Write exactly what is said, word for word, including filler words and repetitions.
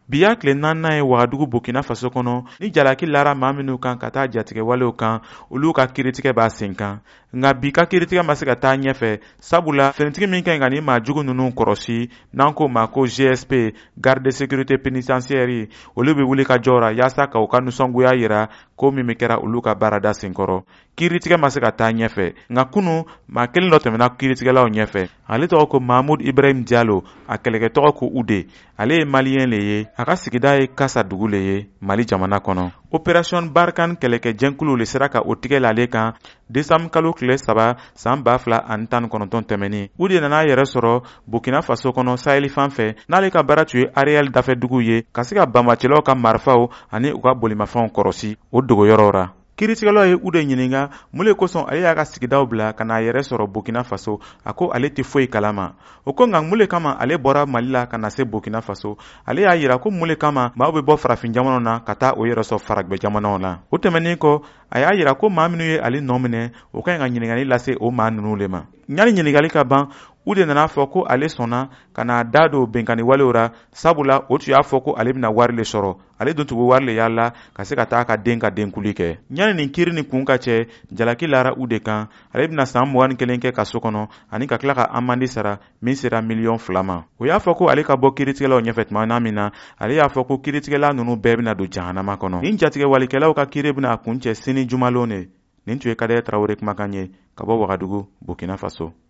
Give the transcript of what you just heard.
biya tile naaninan ye Wagadugu Burkina Faso kɔnɔ ni jalaki lara maa minnu kan ka taa jatigɛ walew kan olu ka kiritigɛ b'a sen kan nka bi ka kiritigɛ ma se ka taa ɲɛfɛ sabula finitigi min kan ka ni maa jugu ninnu kɔrɔsi n'an ko ma ko G S P garde de sécurité pénitentiaire olu bɛ wuli ka jɔra yaasa ka u ka nisɔngoya yira ko min min kɛra olu ka baarada senkɔrɔ kiritigɛ ma se ka taa ɲɛfɛ nka kunu maa kelen dɔ tɛmɛna kiritigɛlaw ɲɛfɛ ale tɔgɔ ko Mahamudu Ibrahim Diallo a kɛlɛkɛtɔgɔ ko Ude ale ye maliyɛn le ye a ka sigida ye Kasa dugu le ye Mali jamana kɔnɔ opération Barkhane kɛlɛkɛ jɛnkulu le sera ka o tigɛ la ale kan décembre kalo tile saba san ba fila ani tan ni kɔnɔntɔn tɛmɛni Ude nana a yɛrɛ sɔrɔ Burkina Faso kɔnɔ Saheli fan fɛ n'ale ka baara tun ye Ariel dafɛdugu ye ka se ka banbacɛlaw ka marifaw ani u ka bolimafɛnw kɔrɔsi o dogoyɔrɔw ra kiritigɛlaw ye Ude ɲininka mun le kosɔn ale y'a ka sigidaw bila ka n'a yɛrɛ sɔrɔ Burkina Faso a ko ale tɛ foyi kalama o ko nka mun le kama ale bɔra Mali la ka na se Burkina Faso ale y'a yira ko mun le kama maaw bɛ bɔ farafin jamanaw na ka taa o yɛrɛ sɔrɔ faragbɛ jamanaw la o tɛmɛnen kɔ a y'a yira ko maa minnu ye ale nɔ minɛ o ka ɲi ka ɲininkali lase o maa ninnu le ma ɲani ɲininkali ka ban Ude nana fɔ ko ale sɔnna ka n'a da don bɛnkanni walew ra sabula o tun y'a fɔ ko ale bɛna wari le sɔrɔ ale dun tun bɛ wari le yaala ka se ka taa ka den ka denkuli kɛ ɲani nin kiiri ni kun ka cɛ jalaki lara Ude kan ale bɛna san mugan ni kelen kɛ kaso kɔnɔ ani ka tila ka amande sara min sera miliyɔn fila ma o y'a fɔ ko ale ka bɔ kiritigɛlaw ɲɛfɛ tuma min na ale y'a fɔ ko kiritigɛla ninnu bɛɛ bɛna don jahanama kɔnɔ nin jatigɛ walikɛlaw ka kiiri bɛna a kun cɛ sini jumalon ne nin tun ye Kadɛrɛ Tarawele kumakan ye ka bɔ Wagadugu Burkina Faso.